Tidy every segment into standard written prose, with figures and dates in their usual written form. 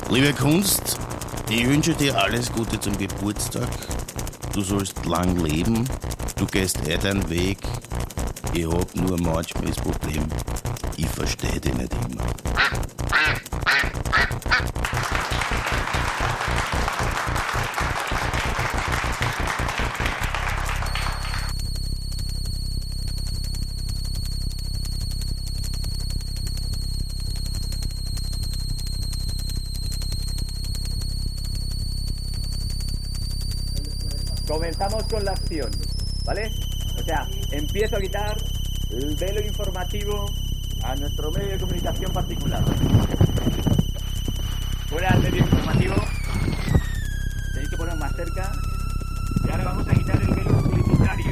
Liebe Kunst, ich wünsche dir alles Gute zum Geburtstag. Du sollst lang leben, du gehst deinen Weg. Ich hab nur manchmal das Problem, ich verstehe dich nicht immer. Comenzamos con la acción, ¿vale? O sea, empiezo a quitar el velo informativo a nuestro medio de comunicación particular. Fuera el medio informativo, tenéis que poner más cerca. Y ahora vamos a quitar el velo publicitario.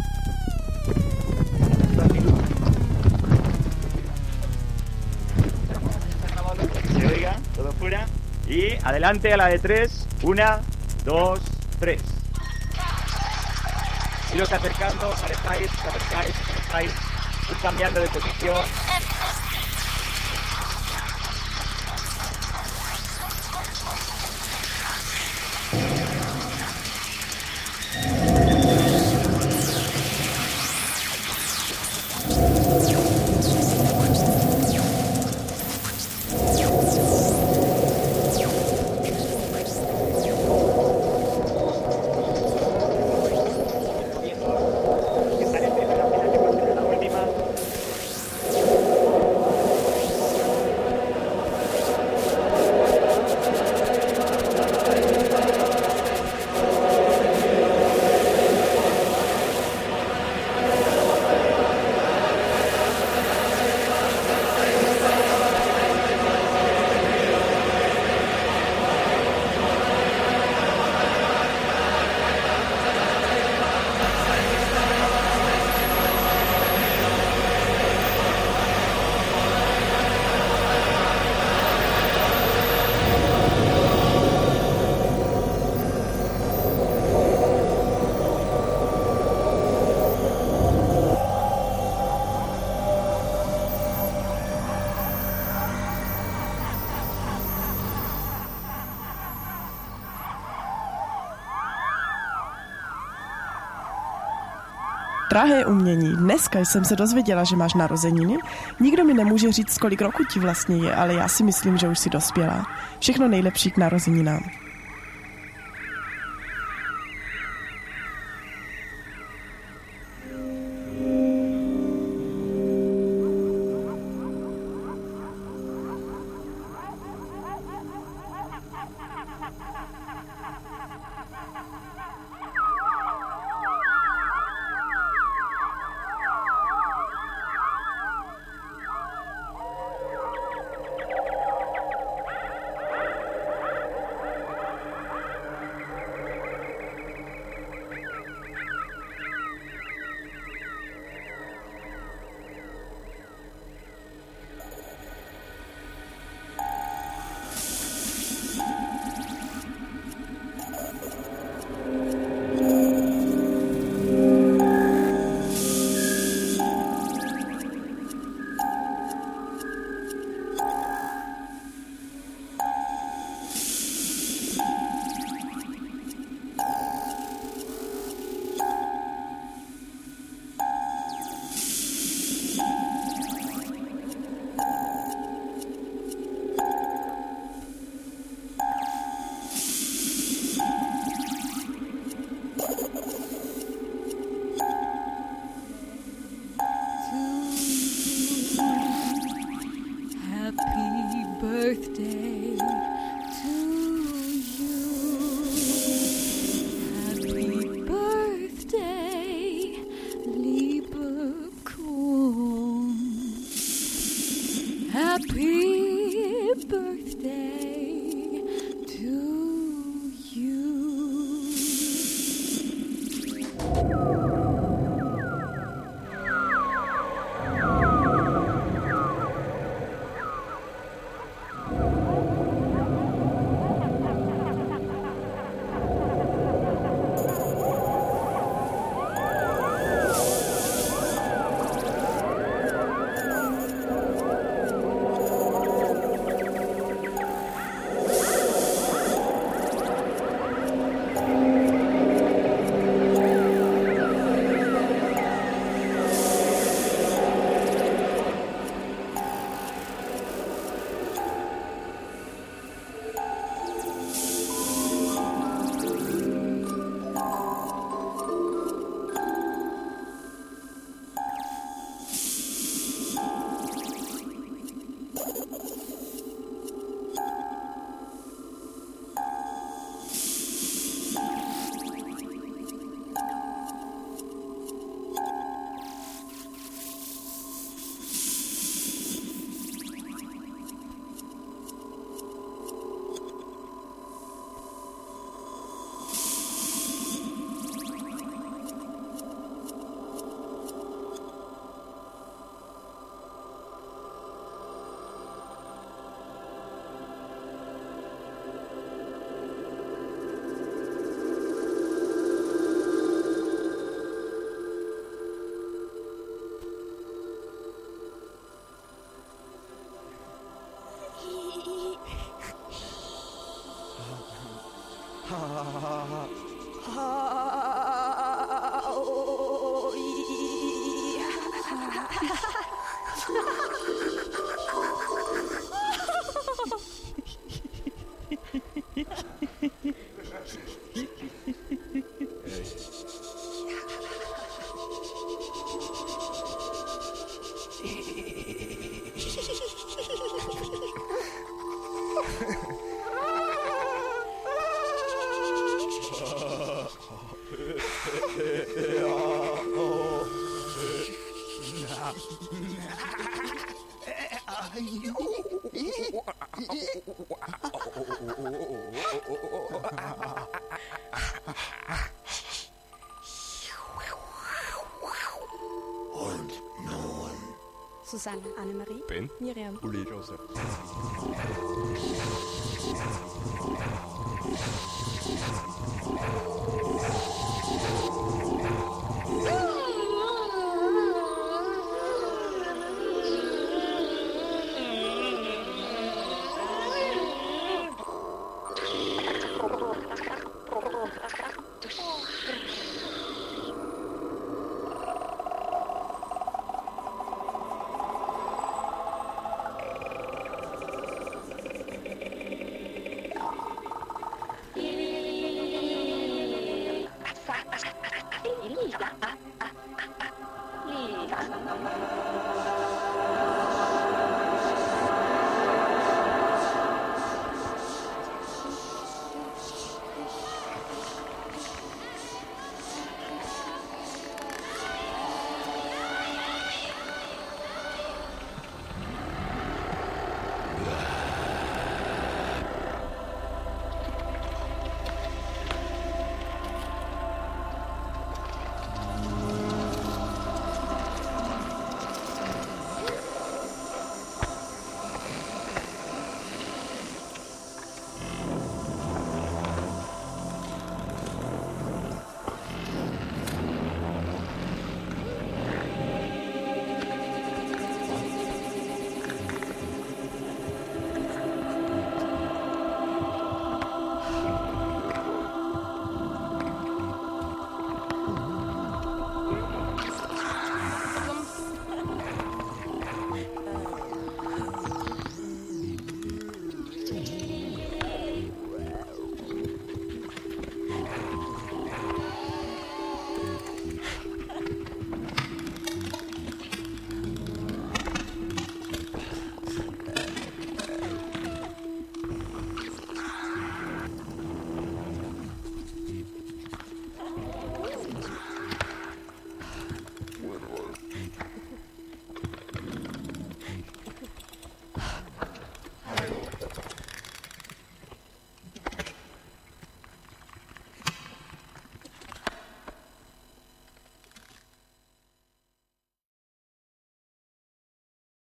Se oiga, todo fuera. Y adelante a la de 3. 1, 2, 3. Iros acercando, os acercáis, ir cambiando de posición. Drahé umění, dneska jsem se dozvěděla, že máš narozeniny. Nikdo mi nemůže říct, kolik roku ti vlastně je, ale já si myslím, že už jsi dospělá. Všechno nejlepší k narozeninám. Susanne, Annemarie, Ben, Miriam, Uli, Josef. Lisa.